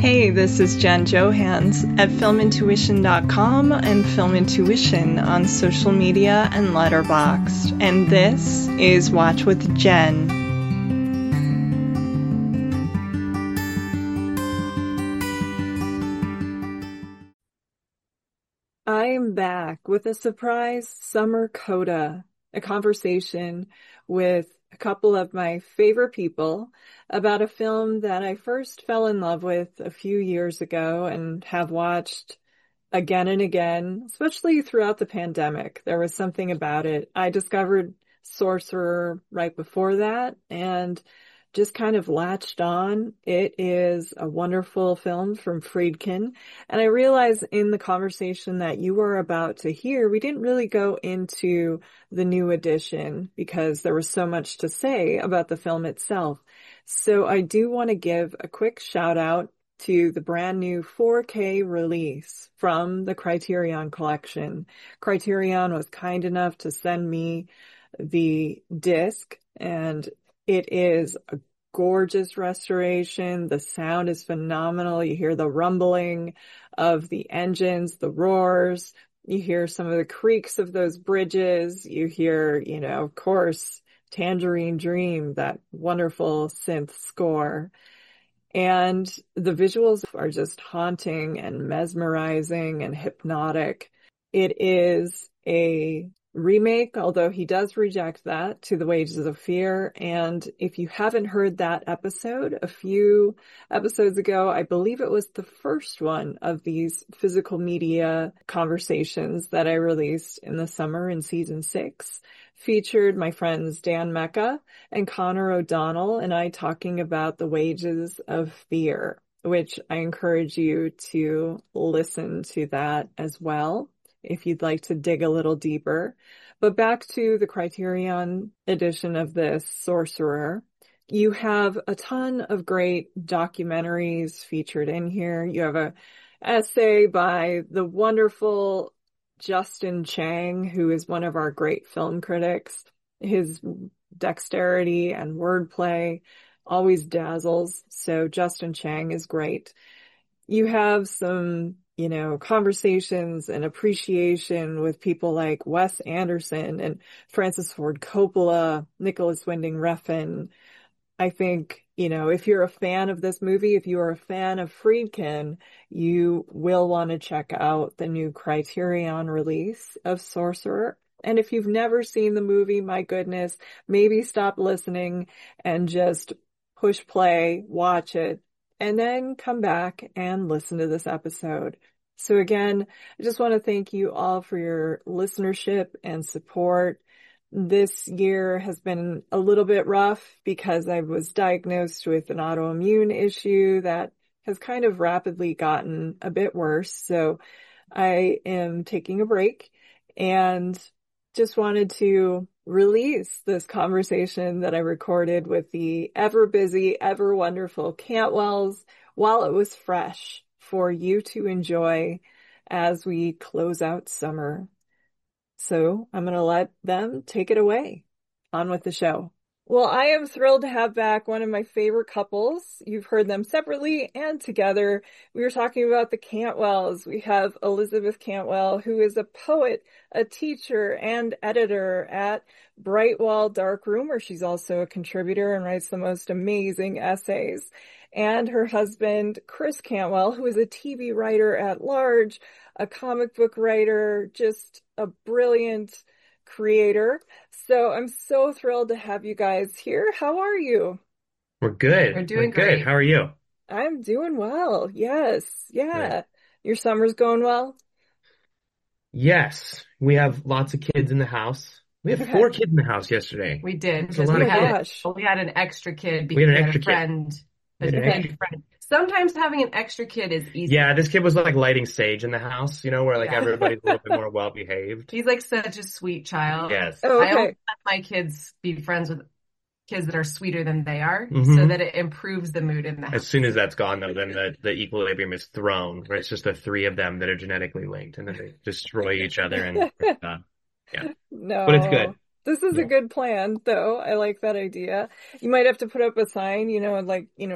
Hey, this is Jen Johans at filmintuition.com and Film Intuition on social media and Letterboxd. And this is Watch with Jen. I am back with a surprise summer coda, a conversation with a couple of my favorite people about a film that I first fell in love with a few years ago and have watched again and again, especially throughout the pandemic. There was something about it. I discovered Sorcerer right before that and just kind of latched on. It is a wonderful film from Friedkin. And I realize in the conversation that you are about to hear, we didn't really go into the new edition because there was so much to say about the film itself. So I do want to give a quick shout out to the brand new 4K release from the Criterion Collection. Criterion was kind enough to send me the disc, and it is a gorgeous restoration. The sound is phenomenal. You hear the rumbling of the engines, the roars. You hear some of the creaks of those bridges. You hear, of course, Tangerine Dream, that wonderful synth score. And the visuals are just haunting and mesmerizing and hypnotic. It is a remake, although he does reject that, to The Wages of Fear. And if you haven't heard that episode, a few episodes ago, I believe it was the first one of these physical media conversations that I released in the summer in season 6, featured my friends Dan Mecca and Connor O'Donnell and I talking about The Wages of Fear, which I encourage you to listen to that as well if you'd like to dig a little deeper. But back to the Criterion edition of this Sorcerer. You have a ton of great documentaries featured in here. You have an essay by the wonderful Justin Chang, who is one of our great film critics. His dexterity and wordplay always dazzles. So Justin Chang is great. You have some conversations and appreciation with people like Wes Anderson and Francis Ford Coppola, Nicholas Winding Refn. I think, if you're a fan of this movie, if you are a fan of Friedkin, you will want to check out the new Criterion release of Sorcerer. And if you've never seen the movie, my goodness, maybe stop listening and just push play, watch it, and then come back and listen to this episode. So again, I just want to thank you all for your listenership and support. This year has been a little bit rough because I was diagnosed with an autoimmune issue that has kind of rapidly gotten a bit worse. So I am taking a break and just wanted to release this conversation that I recorded with the ever busy, ever wonderful Cantwells while it was fresh for you to enjoy as we close out summer. So I'm going to let them take it away. On with the show. Well, I am thrilled to have back one of my favorite couples. You've heard them separately and together. We were talking about the Cantwells. We have Elizabeth Cantwell, who is a poet, a teacher, and editor at Brightwall Darkroom, where she's also a contributor and writes the most amazing essays. And her husband, Chris Cantwell, who is a TV writer at large, a comic book writer, just a brilliant creator. So I'm so thrilled to have you guys here. How are you? We're good. We're doing good. great. How are you? I'm doing well. Yes. Yeah. Good. Your summer's going well? Yes. We have lots of kids in the house. We had 4 kids in the house yesterday. We did. That's a lot of kids. We had an extra kid because We had an we had extra a friend. We had an extra friend. Sometimes having an extra kid is easy. Yeah, this kid was like lighting sage in the house, where like everybody's a little bit more well behaved. He's like such a sweet child. Yes. Oh, I okay. always let my kids be friends with kids that are sweeter than they are, Mhm. so that it improves the mood in the house. As soon as that's gone, though, then the equilibrium is thrown, where it's just the 3 of them that are genetically linked, and then they destroy each other, and yeah. No. But it's good. This is Yeah. a good plan, though. I like that idea. You might have to put up a sign,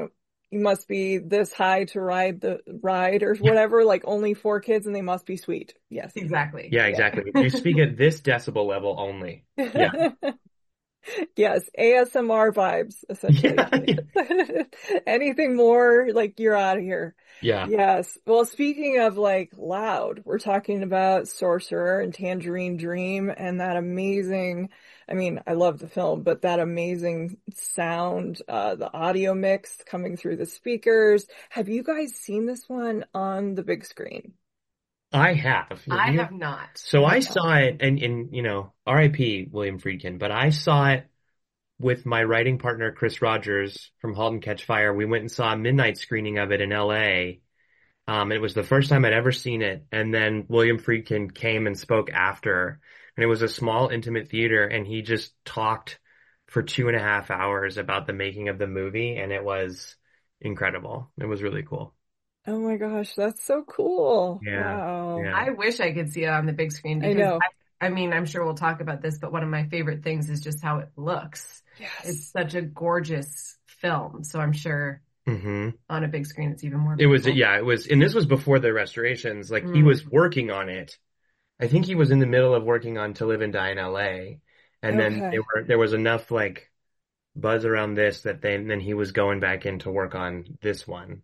you must be this high to ride the ride or whatever, like only 4 kids and they must be sweet. Yes. Exactly. Yeah, exactly. If you speak at this decibel level only. Yeah. Yes, ASMR vibes, essentially. Yeah. Anything more, like you're out of here. Yeah. Yes. Well, speaking of like loud, we're talking about Sorcerer and Tangerine Dream and that amazing, I mean, I love the film, but that amazing sound, the audio mix coming through the speakers. Have you guys seen this one on the big screen? I have. I have not. So I saw it and RIP William Friedkin, but I saw it with my writing partner, Chris Rogers from *Halt and Catch Fire*. We went and saw a midnight screening of it in LA. It was the first time I'd ever seen it. And then William Friedkin came and spoke after. And it was a small, intimate theater. And he just talked for 2.5 hours about the making of the movie. And it was incredible. It was really cool. Oh my gosh, that's so cool. Yeah. Wow. Yeah. I wish I could see it on the big screen I because know. I mean, I'm sure we'll talk about this, but one of my favorite things is just how it looks. Yes. It's such a gorgeous film. So I'm sure Mm-hmm. on a big screen, it's even more It was, beautiful. yeah, it was, and this was before the restorations. Like he was working on it. I think he was in the middle of working on *To Live and Die in LA. And then Okay. there was enough like buzz around this that then he was going back in to work on this one.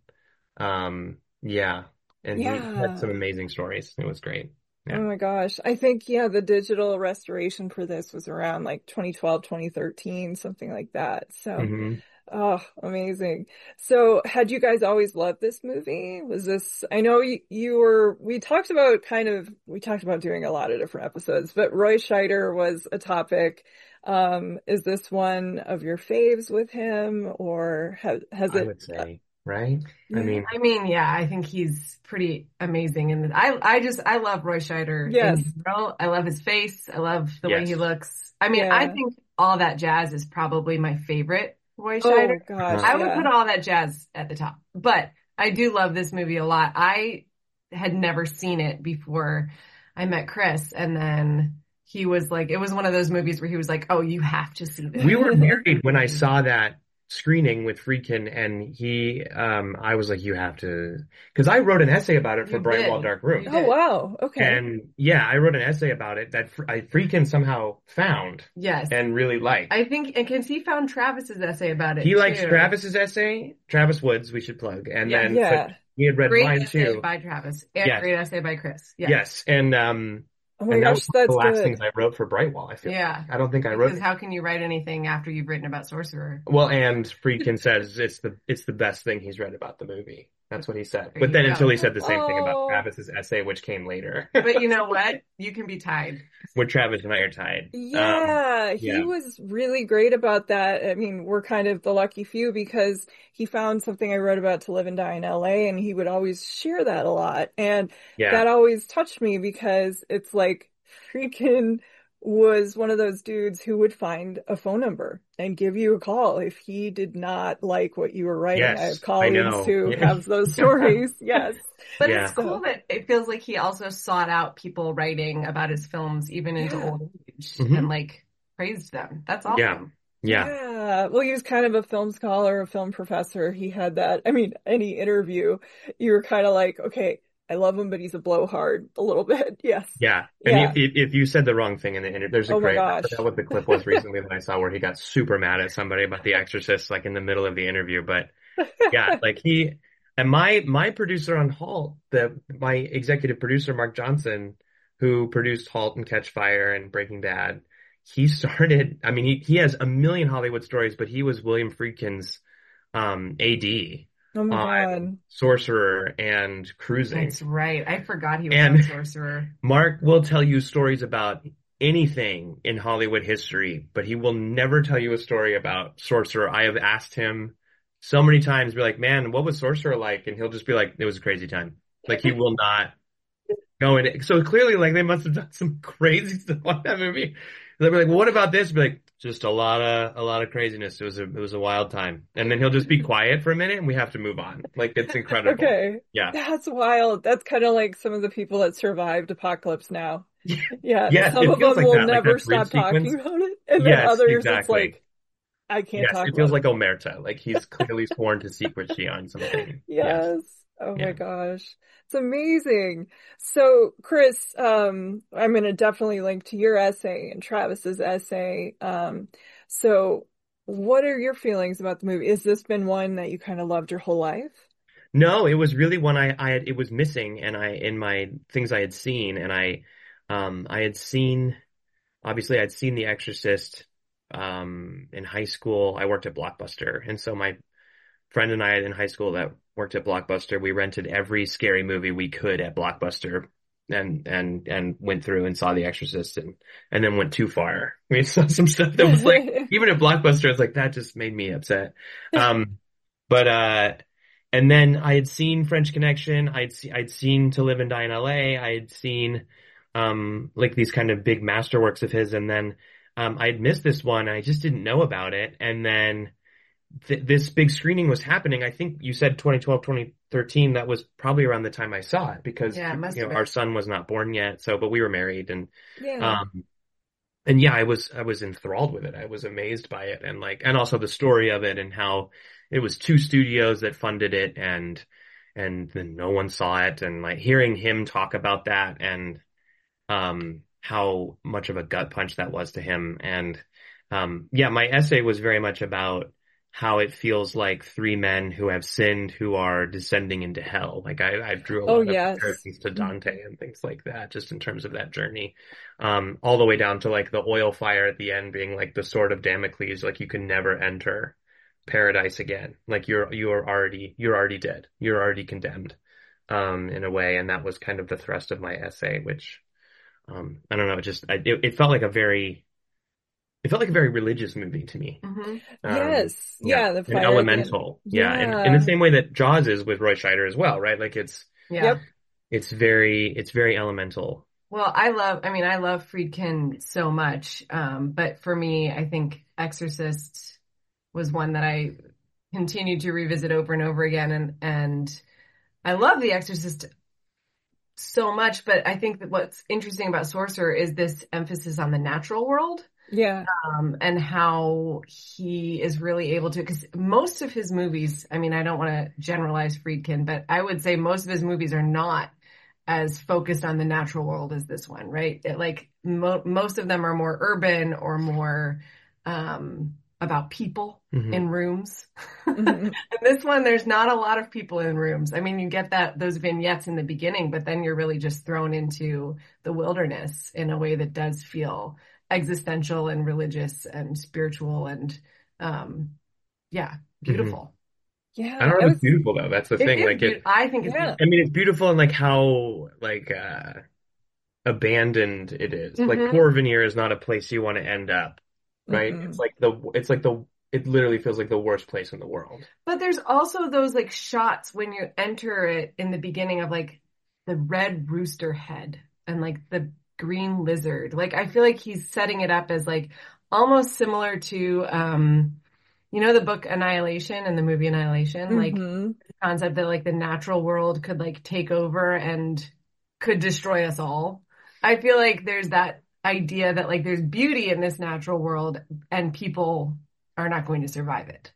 Yeah. And he had some Yeah. amazing stories. It was great. Oh Yeah. my gosh. I think, yeah, the digital restoration for this was around like 2012, 2013, something like that. So, hmm oh, amazing. So, had you guys always loved this movie? Was this, I know we talked about doing a lot of different episodes, but Roy Scheider was a topic. Is this one of your faves with him or has I it, would say, right? I yeah. mean, I mean, yeah, I think he's pretty amazing. And I love Roy Scheider Yes. in general. I love his face. I love the way yes. he looks. I mean, Yeah. I think All That Jazz is probably my favorite Roy Scheider. Oh gosh, I would yeah. put All That Jazz at the top, but I do love this movie a lot. I had never seen it before I met Chris, and then he was like, it was one of those movies where he was like, "Oh, you have to see this." We were married when I saw that screening with Friedkin, and I was like, you have to, because I wrote an essay about it for You Bright did. Wall Dark Room. You Oh did. wow, okay. And yeah, I wrote an essay about it that Friedkin somehow found Yes. and really liked. I think, and because he found Travis's essay about it He likes too. Travis's essay, Travis Woods, we should plug. And Yeah. then Yeah. but he had read Great mine essay too. by Travis and Yes. great essay by Chris. Yeah. Yes. And Oh my and that gosh, was one of that's the last good. things I wrote for Bright Wall, I feel. Yeah. I don't think I wrote Because how can you write anything after you've written about Sorcerer? well, and Friedkin says it's the best thing he's read about the movie. That's what he said. There But you then go. until he said the same thing about Oh. Travis's essay, which came later. But you know what? You can be tied. Where Travis and I are tied. Yeah, he yeah. was really great about that. I mean, we're kind of the lucky few because he found something I wrote about *To Live and Die in LA and he would always share that a lot. And Yeah. that always touched me because it's like Friedkin was one of those dudes who would find a phone number and give you a call if he did not like what you were writing. Yes, I have I colleagues know. who Yeah. have those stories. Yes. But Yeah. it's cool that it feels like he also sought out people writing about his films even into Yeah. old age Mhm. and like praised them. That's awesome. Yeah. Yeah. Yeah. Well, he was kind of a film scholar, a film professor. He had that. I mean, any interview, you were kind of like, okay, I love him, but he's a blowhard a little bit. Yes. Yeah. And Yeah. if you said the wrong thing in the interview, there's a Oh my great, I gosh. forgot what the clip was recently that I saw where he got super mad at somebody about The Exorcist, like in the middle of the interview. But yeah, like and my producer on *Halt*, my executive producer, Mark Johnson, who produced *Halt and Catch Fire* and *Breaking Bad*, he started, I mean, he has a million Hollywood stories, but he was William Friedkin's, AD Oh my on God. *Sorcerer* and *Cruising*. That's right. I forgot he was And- on Sorcerer. Mark will tell you stories about anything in Hollywood history, but he will never tell you a story about *Sorcerer*. I have asked him so many times, be like, man, what was *Sorcerer* like? And he'll just be like, it was a crazy time. Like he will not go in. So clearly, like they must have done some crazy stuff on that movie. They'll be like, well, what about this? Be like, just a lot of craziness. It was a wild time. And then he'll just be quiet for a minute and we have to move on. Like it's incredible. Okay. Yeah. That's wild. That's kind of like some of the people that survived Apocalypse Now. Yeah. Yes, Some it of feels them like will that, like never that dream stop talking sequence. about it. And then Yes, others, it's exactly. like, I can't Yes, talk it feels about like Omerta. Like he's clearly sworn to secrecy on something. Yes. Yes. Oh my Yeah. gosh. It's amazing. So, Chris, I'm going to definitely link to your essay and Travis's essay. So what are your feelings about the movie? Has this been one that you kind of loved your whole life? No, it was really one I had, it was missing and in my things I had seen and I had seen, obviously I'd seen The Exorcist, in high school. I worked at Blockbuster. And so my friend and I in high school that worked at Blockbuster, we rented every scary movie we could at Blockbuster and went through and saw The Exorcist and then went too far. We saw some stuff that was like, even at Blockbuster, it's like, that just made me upset. But and then I had seen French Connection. I'd seen To Live and Die in LA. I had seen like these kind of big masterworks of his, and then I had missed this one. And I just didn't know about it, and then this big screening was happening. I think you said 2012, 2013. That was probably around the time I saw it because Yeah, it must you have know been. our son was not born yet. So, but we were married, Yeah. um, and yeah, I was enthralled with it. I was amazed by it, and like, and also the story of it and how it was two studios that funded it, and then no one saw it, and like hearing him talk about that and how much of a gut punch that was to him. And yeah, my essay was very much about how it feels like three men who have sinned who are descending into hell. Like I drew a Oh, lot of yes. comparisons to Dante and things like that, just in terms of that journey. All the way down to like the oil fire at the end being like the sword of Damocles, like you can never enter paradise again. Like you're already dead. You're already condemned, in a way. And that was kind of the thrust of my essay, which I don't know, it felt like it felt like a very religious movie to me. Hmm. Yes. Yeah, Yeah, the and fire at the end. elemental. Yeah, and in the Yeah. same way that Jaws is with Roy Scheider as well, right? Like Yeah. Yep. it's very elemental. Well, I love Friedkin so much. But for me, I think Exorcist was one that I continued to revisit over and over again. And I love The Exorcist so much, but I think that what's interesting about Sorcerer is this emphasis on the natural world. Yeah. And how he is really able to, because most of his movies, I mean, I don't want to generalize Friedkin, but I would say most of his movies are not as focused on the natural world as this one, right? Most of them are more urban or more about people Hmm. in rooms. Mhm. And this one, there's not a lot of people in rooms. I mean, you get those vignettes in the beginning, but then you're really just thrown into the wilderness in a way that does feel existential and religious and spiritual and yeah, beautiful. Yeah. I don't I know if was, it's beautiful though. That's the It thing. is Like I think it's yeah. beautiful. I mean, it's beautiful in like how like abandoned it is. Like Hmm. Porvenir is not a place you want to end up, right? Mm-mm. It literally feels like the worst place in the world. But there's also those like shots when you enter it in the beginning of like the red rooster head and like the green lizard. Like I feel like he's setting it up as like almost similar to the book Annihilation and the movie Annihilation, like Mm-hmm. the concept that like the natural world could like take over and could destroy us all. I feel like there's that idea that like there's beauty in this natural world and people are not going to survive it.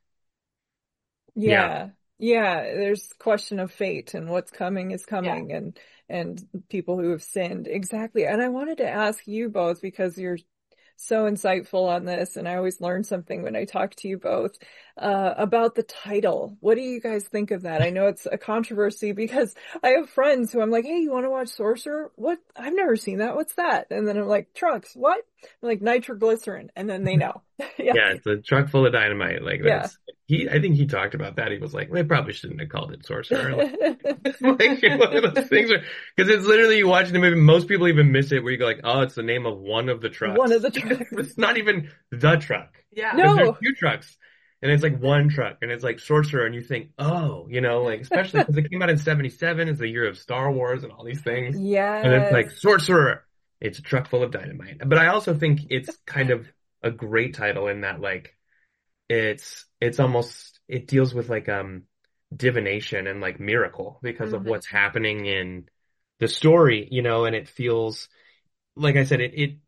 Yeah. Yeah. Yeah. There's question of fate and what's coming is Yeah. coming and people who have sinned. Exactly. And I wanted to ask you both because you're so insightful on this, and I always learn something when I talk to you both about the title. What do you guys think of that? I know it's a controversy because I have friends who I'm like, "Hey, you want to watch Sorcerer? What? I've never seen that. What's that?" And then I'm like, "Trucks, what?" I'm like nitroglycerin, and then they know. Yeah, Yeah, it's a truck full of dynamite. Like yeah. I think he talked about that. He was like, they probably shouldn't have called it Sorcerer. Like one of those things because it's literally you watching the movie. Most people even miss it where you go like, oh, it's the name of one of the trucks. One of the trucks. It's not even the truck. Yeah. Because there's No. two trucks. And it's like one truck and it's like Sorcerer and you think, oh, like especially because it came out in 77, it's the year of Star Wars and all these things. And it's like Yes. Sorcerer. It's a truck full of dynamite. But I also think it's kind of a great title in that like it's almost it deals with like divination and like miracle because of Mhm. what's happening in the story, and it feels like I said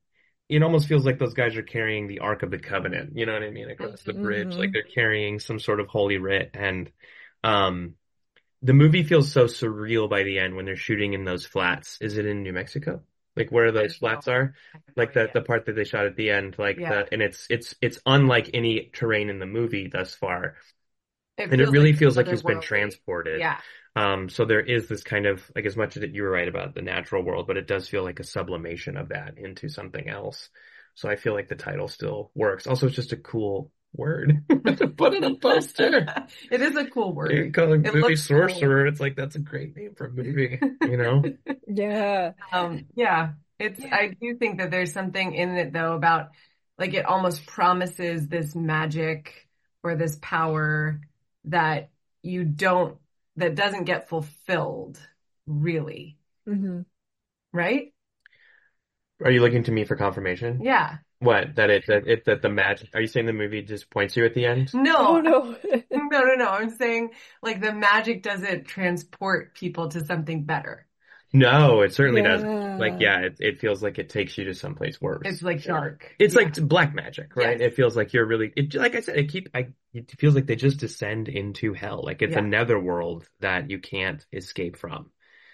it almost feels like those guys are carrying the Ark of the Covenant, you know what I mean, across the bridge. Like Hmm. they're carrying some sort of holy writ. And um the movie feels so surreal by the end when they're shooting in those flats. Is it in New Mexico? Like where I those don't know. flats are? I have no Like the idea. part that they shot at the end, like Yeah. and it's unlike any terrain in the movie thus far. It And it feels like really feels like he's been otherworldly. transported. Yeah. So there is this kind of, like, as much as that you were right about the natural world, but it does feel like a sublimation of that into something else. So I feel like the title still works. Also, it's just a cool word to put in a poster. It is a cool word. You call it It movie looks cool. Sorcerer. It's like, that's a great name for a movie, you know? Yeah. Yeah, it's, Yeah. I do think that there's something in it though about like it almost promises this magic or this power that you don't, that doesn't get fulfilled really, Hmm. right? Are you looking to me for confirmation? Yeah. What? That the magic, are you saying the movie just points you at the end? Oh No, no. no. I'm saying like the magic doesn't transport people to something better. No, it certainly doesn't. Like, Yeah. yeah, it feels like it takes you to someplace It's worse. like Sure. dark. It's Yeah. like black magic, right? Yes. It feels like you're really, like I said, it feels like they just descend into hell. Like it's a Yeah. netherworld that you can't escape from.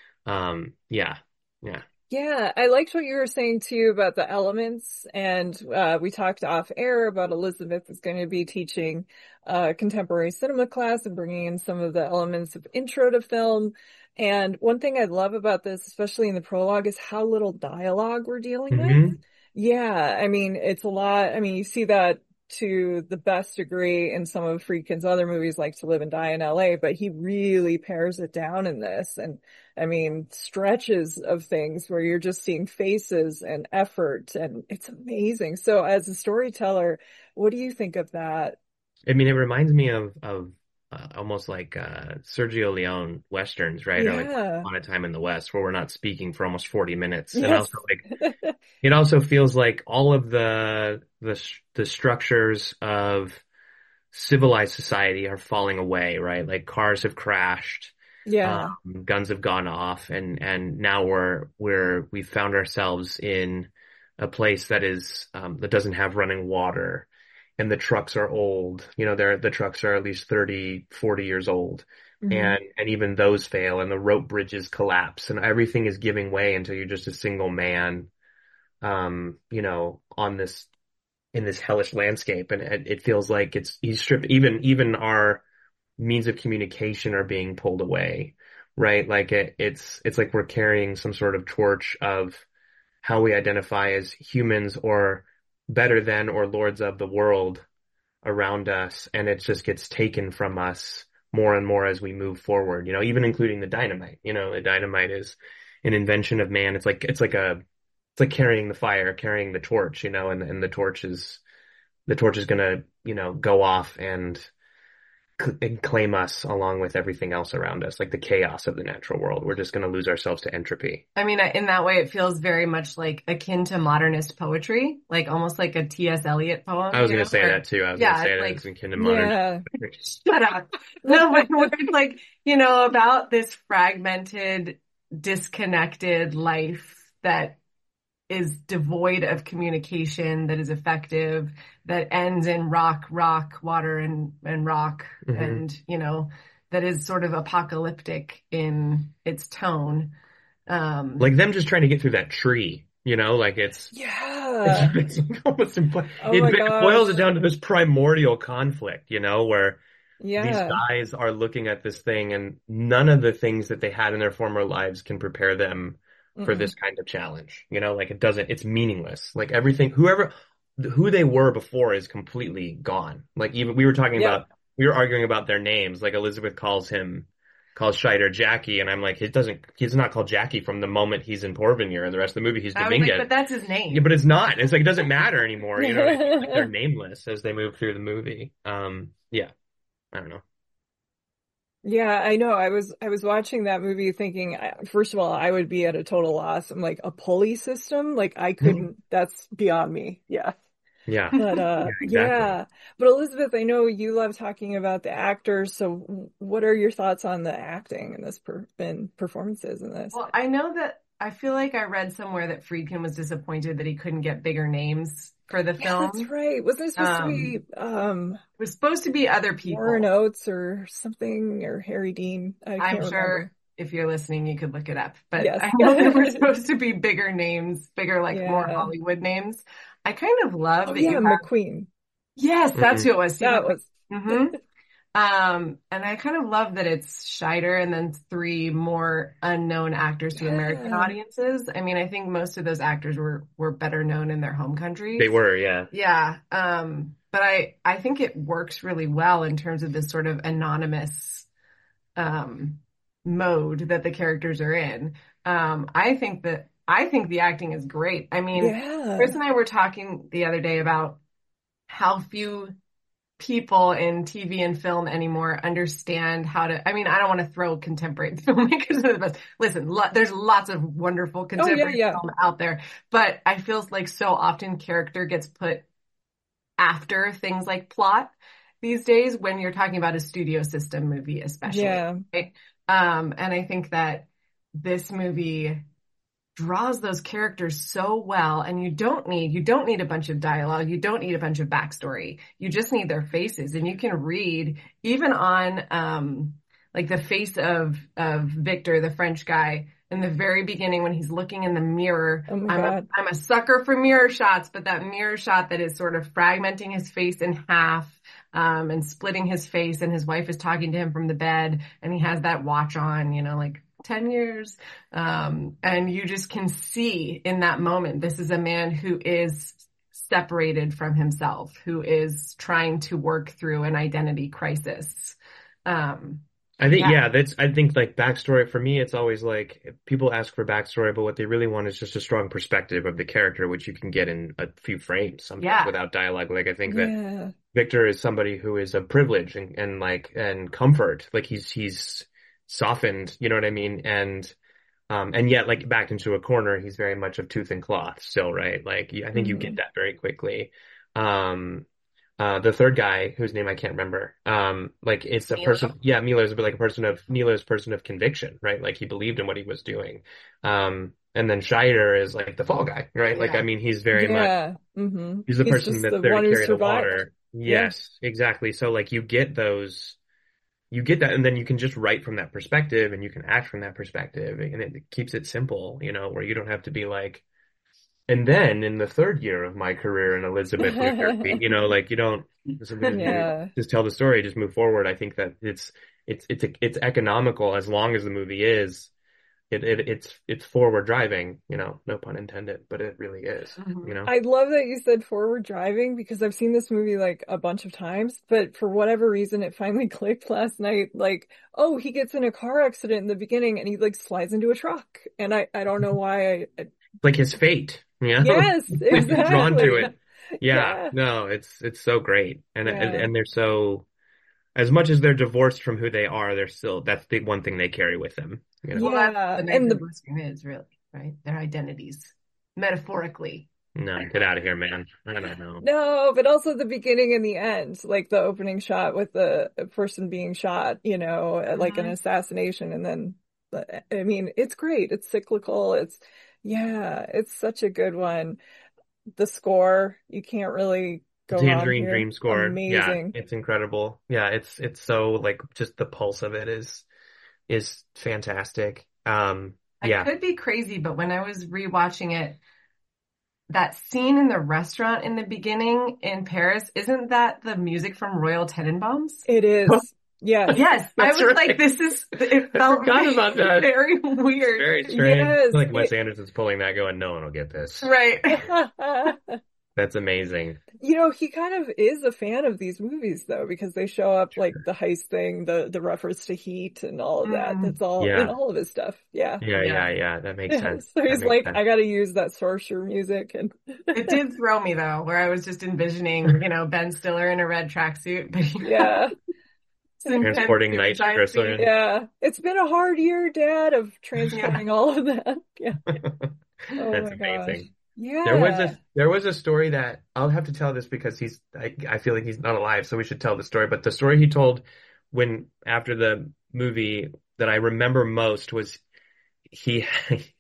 Yeah, yeah. Yeah, I liked what you were saying too about the elements, and we talked off air about Elizabeth is going to be teaching contemporary cinema class and bringing in some of the elements of intro to film. And one thing I love about this, especially in the prologue, is how little dialogue we're dealing with. Hmm. Yeah, I mean, it's a lot. I mean, you see that to the best degree in some of Friedkin's other movies like To Live and Die in LA, but he really pares it down in this. And I mean, stretches of things where you're just seeing faces and effort, and it's amazing. So as a storyteller, what do you think of that? I mean, it reminds me of almost like Sergio Leone westerns, right? Or like Once Yeah. Upon a Time in the West, where we're not speaking for almost 40 minutes. And Yes. also like it also feels like all of the structures of civilized society are falling away, right? Like cars have crashed, um, Yeah. guns have gone off, and now we've found ourselves in a place that is that doesn't have running water, and the trucks are old. You know, the trucks are at least 30, 40 years old. Hmm. And even those fail, and the rope bridges collapse, and everything is giving way until you're just a single man, on this in this hellish landscape. And it feels like he's stripped, even our means of communication are being pulled away, right? Like it's like we're carrying some sort of torch of how we identify as humans or better than or lords of the world around us. And it just gets taken from us more and more as we move forward, even including the dynamite. The dynamite is an invention of man. It's like carrying the fire, carrying the torch, and the torch is gonna, go off and claim us along with everything else around us, like the chaos of the natural world. We're just gonna lose ourselves to entropy. I mean, in that way, it feels very much like akin to modernist poetry, like almost like a T.S. Eliot poem, I was gonna say that too. I was gonna yeah, say it's that like, it's akin to modern. Yeah. shut up. No, but where it's like, about this fragmented, disconnected life that is devoid of communication, that is effective, that ends in rock, water, and rock, Hmm. and, that is sort of apocalyptic in its tone. Like them just trying to get through that tree, like it's Yeah. it's almost Oh my it boils it gosh. down to this primordial conflict, where these Yeah. guys are looking at this thing and none of the things that they had in their former lives can prepare them for Mm-mm. this kind of challenge. Like it's meaningless. Like everything, who they were before is completely gone. Like even Yep. we were arguing about their names. Like Elizabeth calls Scheider Jackie, and I'm like, he's not called Jackie from the moment he's in Porvenir, and the rest of the movie he's I was like, Dominguez. but that's his Yeah, name. but it's not. It's like it doesn't matter anymore. You know what I mean? Like they're nameless as they move through the movie. Yeah, I don't know. Yeah, I know. I was watching that movie thinking, first of all, I would be at a total loss. I'm like, a pulley system? Like I couldn't, that's beyond me. Yeah. Yeah, But yeah, exactly. yeah. But Elizabeth, I know you love talking about the actors, so what are your thoughts on the acting in this in performances in this? Well, I know that I feel like I read somewhere that Friedkin was disappointed that he couldn't get bigger names for the Yeah, that's film. right. Wasn't it supposed to be It was supposed to be other Warren people. Oates or something, or Harry Dean? I I'm can't sure remember. if you're listening, you could look it up. But Yes. I know there were supposed to be bigger names, bigger, like more Yeah. Hollywood names. I kind of love Oh that you yeah, have, McQueen. yes, that's who it was, Steve That McQueen. was hmm And I kind of love that it's Scheider and then three more unknown actors to American yeah. audiences. I mean, I think most of those actors were better known in their home They countries. were, yeah. Yeah. But I think it works really well in terms of this sort of anonymous um mode that the characters are in. I think the acting is great. I mean, Yeah. Chris and I were talking the other day about how few people in TV and film anymore understand how to, I mean, I don't want to throw contemporary filmmakers under the bus. Listen, there's lots of wonderful Oh contemporary yeah. film out there, but I feel like so often character gets put after things like plot these days when you're talking about a studio system movie, especially. Yeah. Right? And I think that this movie draws those characters so well, and you don't need a bunch of dialogue, you don't need a bunch of backstory, you just need their faces, and you can read even on like the face of Victor, the French guy, in the very beginning when he's looking in the mirror. Oh my God. I'm a sucker for mirror shots, but that mirror shot that is sort of fragmenting his face in half and splitting his face, and his wife is talking to him from the bed, and he has that watch on, like 10 years. And you just can see in that moment, this is a man who is separated from himself, who is trying to work through an identity crisis. I think, yeah, I think like backstory for me, it's always like people ask for backstory, but what they really want is just a strong perspective of the character, which you can get in a few frames sometimes without dialogue. Like I think that Victor is somebody who is a privilege and comfort. Like he's softened, you know what I mean? And yet like backed into a corner, he's very much of tooth and cloth still, right? Like I think you get that very quickly. The third guy, whose name I can't remember, like it's a person, Milo's like Milo's person of conviction, right? Like he believed in what he was doing. And then Scheider is like the fall guy, right? Like, I mean, he's very much, he's the person that's there to carry the water. Yes, exactly. So like you get that, and then you can just write from that perspective and you can act from that perspective, and it keeps it simple, where you don't have to be like, and then in the third year of my career in Elizabeth Lee, like you don't just tell the story, just move forward. I think that it's economical as long as the movie is. It's forward driving, no pun intended, but it really is, I love that you said forward driving, because I've seen this movie like a bunch of times, but for whatever reason, it finally clicked last night. Like, oh, he gets in a car accident in the beginning and he like slides into a truck. And I don't know why like his fate. Yes, exactly. Drawn to it. Yeah. No, it's so great. And they're so, as much as they're divorced from who they are, they're still, that's the one thing they carry with them. Well, that's the nice thing is, really, right? Their identities, metaphorically. No, get out of here, man. I don't know. No, but also the beginning and the end, like the opening shot with the person being shot, like an assassination. And then, I mean, it's great. It's cyclical. It's such a good one. The score, you can't really go wrong Tangerine here. Dream score. Amazing. Yeah, it's incredible. Yeah, it's so like just the pulse of it is fantastic. I could be crazy, but when I was rewatching it, that scene in the restaurant in the beginning in Paris, isn't that the music from Royal Tenenbaums? It is. Yes. Yes. I was right. like, it felt about that. Very weird. Very strange. Yes. Like Wes Anderson's pulling that going, no one will get this. Right. That's amazing. He kind of is a fan of these movies though, because they show up like the heist thing, the reference to Heat and all of that. That's all in all of his stuff. Yeah. Yeah. That makes sense. So he's like, I got to use that sorcerer music. And it did throw me though, where I was just envisioning, Ben Stiller in a red tracksuit. But transporting nitrous. Yeah. It's been a hard year, Dad, of transporting all of that. Yeah. That's amazing. Gosh. Yeah. There was a story that I'll have to tell this because I feel like he's not alive, so we should tell the story. But the story he told after the movie that I remember most was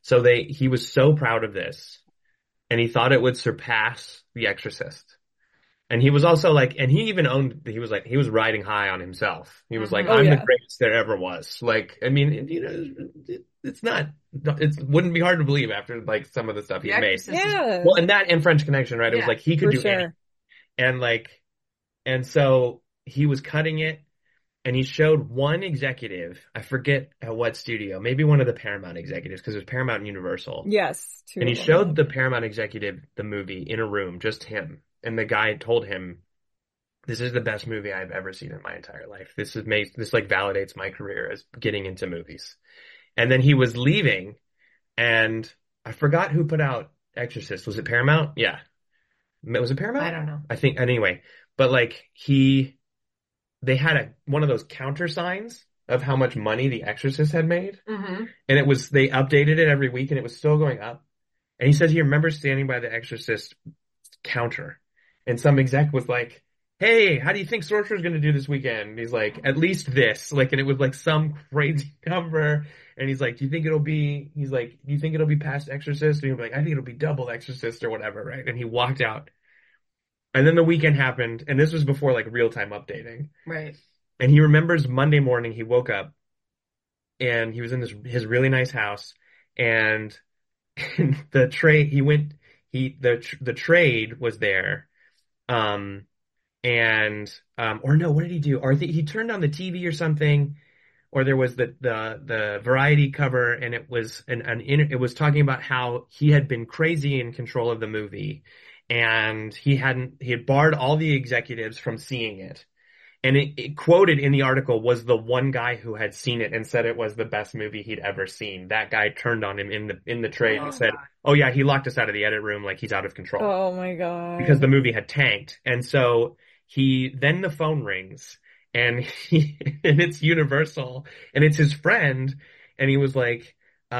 So he was so proud of this, and he thought it would surpass The Exorcist. And he was also like, and he even he was riding high on himself. He was like, Mm-hmm. Oh I'm the yeah. greatest there ever was. Like, I mean, it's not, it wouldn't be hard to believe after like some of the stuff The he's made. Exorcist is, Yeah, Well, and that and French Connection, right? It was Yeah, like he could for do anything. sure. And like, and so he was cutting it, and he showed one executive, I forget at what studio, maybe one of the Paramount executives, because it was Paramount and Universal. Yes, two And he of them. showed the Paramount executive the movie in a room, just him. And the guy told him, this is the best movie I've ever seen in my entire life. This like validates my career as getting into movies. And then he was leaving, and I forgot who put out Exorcist. Was it Paramount? Yeah. Was it Paramount? I don't know. I think anyway. But like they had one of those counter signs of how much money The Exorcist had made. Mm-hmm. And they updated it every week, and it was still going up. And he says he remembers standing by The Exorcist counter, and some exec was like, hey, how do you think Sorcerer's going to do this weekend? And he's like, at least this. Like, and it was like some crazy number. And he's like, do you think it'll be past Exorcist? And he'll be like, I think it'll be double Exorcist or whatever, right? And he walked out. And then the weekend happened, and this was before like real-time updating. Right. And he remembers Monday morning he woke up, and he was in his really nice house, and the trade was there. Or no, what did he do? Or he turned on the TV or something, or there was the variety cover, and it was it was talking about how he had been crazy in control of the movie, and he had barred all the executives from seeing it. And it quoted in the article was the one guy who had seen it and said it was the best movie he'd ever seen. That guy turned on him in the trade and said, "Oh yeah, he locked us out of the edit room, like he's out of control." Oh my God. Because the movie had tanked. And so then the phone rings, and and it's Universal, and it's his friend, and he was like,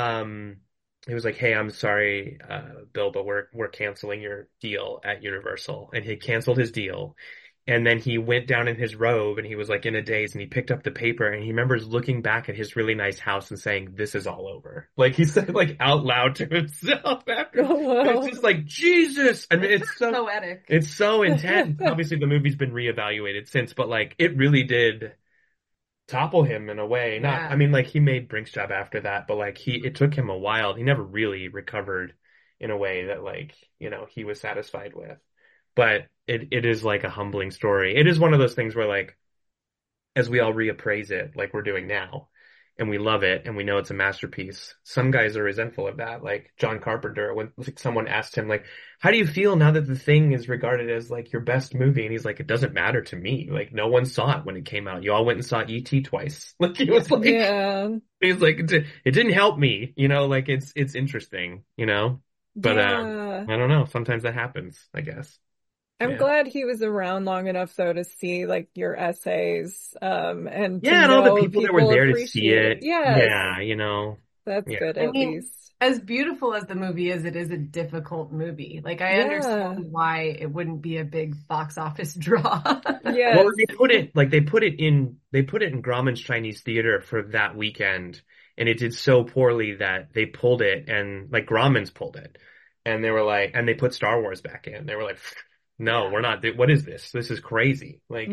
hey, I'm sorry, Bill, but we're canceling your deal at Universal. And he canceled his deal. And then he went down in his robe, and he was like in a daze, and he picked up the paper, and he remembers looking back at his really nice house and saying, this is all over. Like he said like out loud to himself after. Oh, wow. It's just like, Jesus. I mean, it's so Poetic. it's so intense. Obviously the movie's been reevaluated since, but like it really did topple him in a way. Yeah. I mean, like he made Brink's Job after that, but like it took him a while. He never really recovered in a way that like, he was satisfied with. But it is like a humbling story. It is one of those things where like, as we all reappraise it, like we're doing now, and we love it, and we know it's a masterpiece, some guys are resentful of that. Like John Carpenter, when like, someone asked him like, how do you feel now that The Thing is regarded as like your best movie? And he's like, it doesn't matter to me. Like no one saw it when it came out. You all went and saw E.T. twice. Like he was like, Yeah. he's like, it didn't help me, like it's interesting, but Yeah. I don't know. Sometimes that happens, I guess. I'm Yeah. glad he was around long enough though to see like your essays, and to And all the know people that were there to see appreciate it. Yes. Yeah, That's Yeah. good I at mean, least. as beautiful as the movie is, it is a difficult movie. Like I Yeah. understand why it wouldn't be a big box office draw. Yes. Well, they put it in Grauman's Chinese Theater for that weekend, and it did so poorly that they pulled it, and like Grauman's pulled it, and they were like, and they put Star Wars back in. They were like, no, we're not. What is this? This is crazy. Like,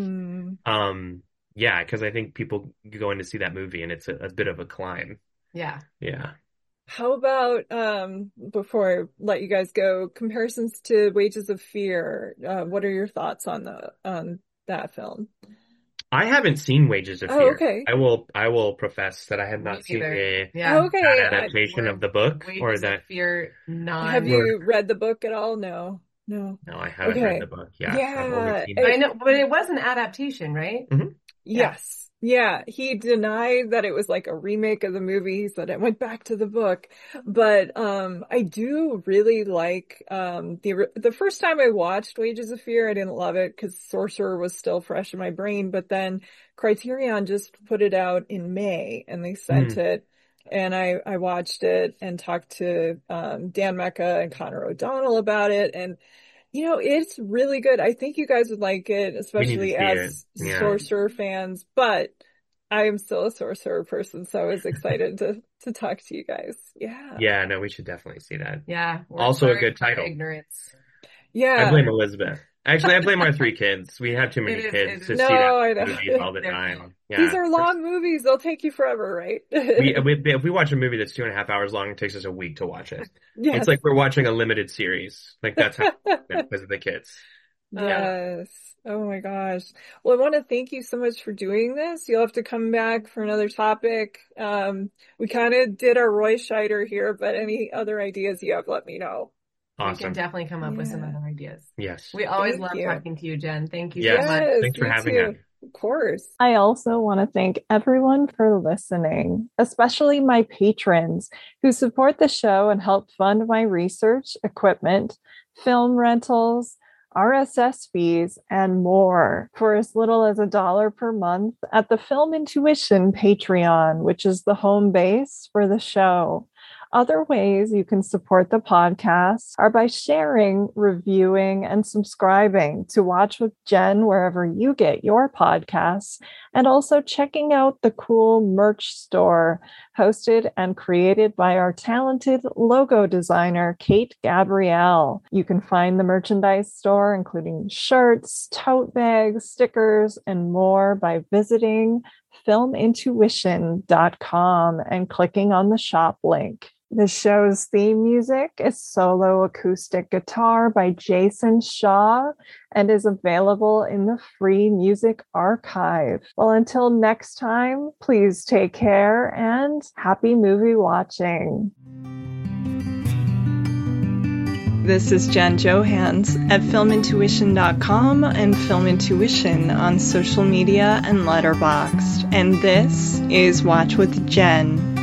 yeah, because I think people go in to see that movie, and it's a bit of a climb. Yeah. Yeah. How about, before I let you guys go, comparisons to Wages of Fear? What are your thoughts on that film? I haven't seen Wages of Oh, Fear. okay. I will profess that I have Me not seen neither. the Yeah. Okay. that adaptation of the book, or Wages that. of Fear, Have you read the book at all? No. No, I haven't Okay. read the book. Yeah, I've only Yeah. seen I know, but it was an adaptation, right? Yes. Yeah. He denied that it was like a remake of the movie. He said it went back to the book. But I do really like the first time I watched Wages of Fear, I didn't love it because Sorcerer was still fresh in my brain. But then Criterion just put it out in May, and they sent it. And I watched it and talked to Dan Mecca and Connor O'Donnell about it. And it's really good. I think you guys would like it, especially see as it. Yeah. Sorcerer fans. But I am still a Sorcerer person, so I was excited to talk to you guys. Yeah. Yeah, no, we should definitely see that. Yeah. Also a sorry good for our title. Ignorance. Yeah. I blame Elizabeth. Actually, I blame our 3 kids. We have too many kids to see I that know. movies all the time. Yeah. These are long movies. They'll take you forever, right? If we watch a movie that's 2.5 hours long, it takes us a week to watch it. Yes. It's like we're watching a limited series. Like that's how because of the kids. Yes. Oh my gosh. Well, I want to thank you so much for doing this. You'll have to come back for another topic. We kind of did our Roy Scheider here, but any other ideas you have, let me know. Awesome. We can definitely come up with some other ideas. Yes. We always Thank love you. talking to you, Jen. Thank you Yes. so much. Thanks for me having too. us. Of course. I also want to thank everyone for listening, especially my patrons who support the show and help fund my research, equipment, film rentals, RSS fees, and more for as little as $1 per month at the Film Intuition Patreon, which is the home base for the show. Other ways you can support the podcast are by sharing, reviewing, and subscribing to Watch with Jen wherever you get your podcasts, and also checking out the cool merch store hosted and created by our talented logo designer, Kate Gabrielle. You can find the merchandise store, including shirts, tote bags, stickers, and more by visiting filmintuition.com and clicking on the shop link. The show's theme music is Solo Acoustic Guitar by Jason Shaw and is available in the Free Music Archive. Well, until next time, please take care and happy movie watching. This is Jen Johans at filmintuition.com and Film Intuition on social media and Letterboxd. And this is Watch with Jen.